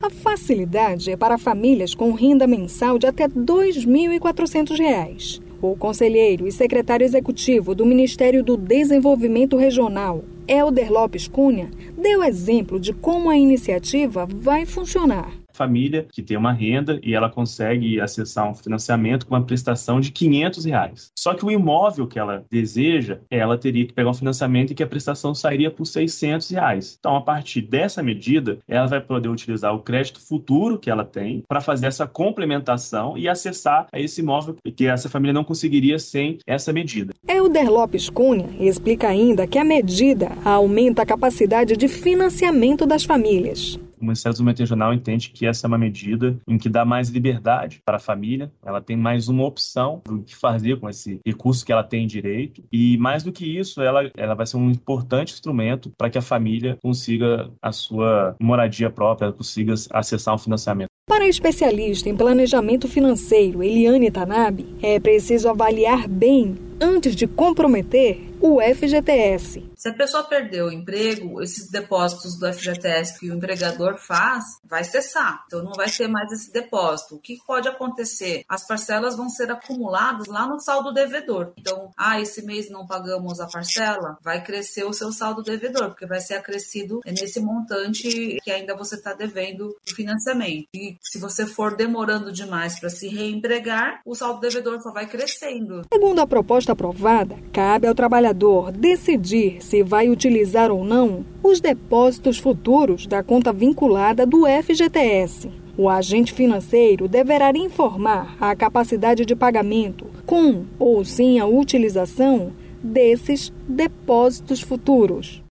A facilidade é para famílias com renda mensal de até R$ 2.400. O conselheiro e secretário executivo do Ministério do Desenvolvimento Regional, Helder Lopes Cunha, deu exemplo de como a iniciativa vai funcionar. Família que tem uma renda e ela consegue acessar um financiamento com uma prestação de R$ 500. Só que o imóvel que ela deseja, ela teria que pegar um financiamento e que a prestação sairia por R$ 600. Então, a partir dessa medida, ela vai poder utilizar o crédito futuro que ela tem para fazer essa complementação e acessar a esse imóvel que essa família não conseguiria sem essa medida. Helder Lopes Cunha explica ainda que a medida aumenta a capacidade de financiamento das famílias. O Ministério do Desenvolvimento Regional entende que essa é uma medida em que dá mais liberdade para a família, ela tem mais uma opção do que fazer com esse recurso que ela tem direito e, mais do que isso, ela vai ser um importante instrumento para que a família consiga a sua moradia própria, consiga acessar um financiamento. Para a especialista em planejamento financeiro, Eliane Tanabe, é preciso avaliar bem, antes de comprometer, o FGTS. Se a pessoa perdeu o emprego, esses depósitos do FGTS que o empregador faz, vai cessar. Então não vai ter mais esse depósito. O que pode acontecer? As parcelas vão ser acumuladas lá no saldo devedor. Então, esse mês não pagamos a parcela, vai crescer o seu saldo devedor, porque vai ser acrescido nesse montante que ainda você está devendo o financiamento. E se você for demorando demais para se reempregar, o saldo devedor só vai crescendo. Segundo a proposta aprovada, cabe ao trabalhador decidir se vai utilizar ou não os depósitos futuros da conta vinculada do FGTS. O agente financeiro deverá informar a capacidade de pagamento com ou sem a utilização desses depósitos futuros.